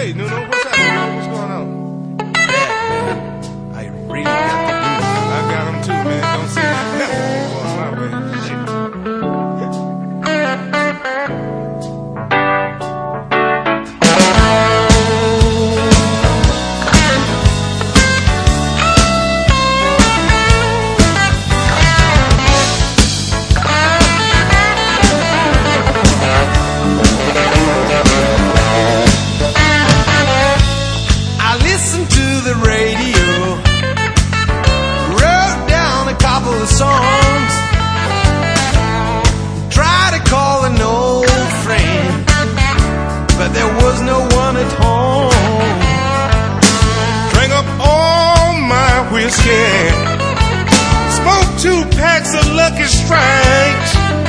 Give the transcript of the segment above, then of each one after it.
Hey, Nuno, what's happening? What's going on? Man, I really got the blues. I got them too, man. Don't say nothing going my way. Shit. Songs, try to call an old friend, but there was no one at home. Drank up all my whiskey, smoked 2 packs of Lucky Strikes.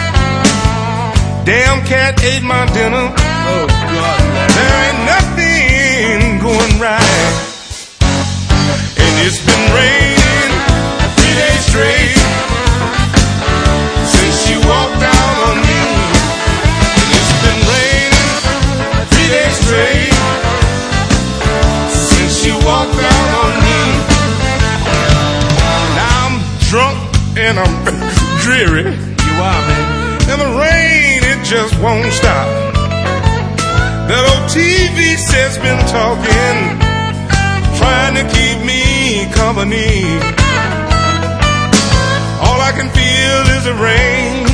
Damn cat ate my dinner. Oh God, there ain't nothing going right, and it's been raining 3 days straight since you walked out on me. And it's been raining 3 days straight since you walked out on me. Now I'm drunk and I'm dreary. You are, man. And the rain, it just won't stop. That old TV set's been talking, trying to keep me company. All I can feel is the rain